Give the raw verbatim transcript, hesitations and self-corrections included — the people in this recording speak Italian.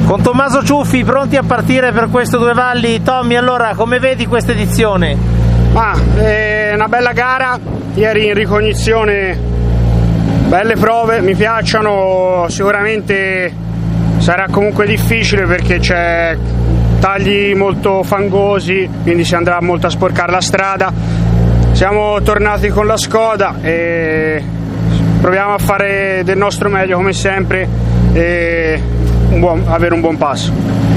Con Tommaso Ciuffi pronti a partire per questo Due Valli. Tommy, allora come vedi questa edizione? Ma è una bella gara, ieri in ricognizione belle prove, mi piacciono, sicuramente sarà comunque difficile perché c'è tagli molto fangosi, quindi si andrà molto a sporcare la strada. Siamo tornati con la Skoda e proviamo a fare del nostro meglio come sempre e un buon, avere un buon passo.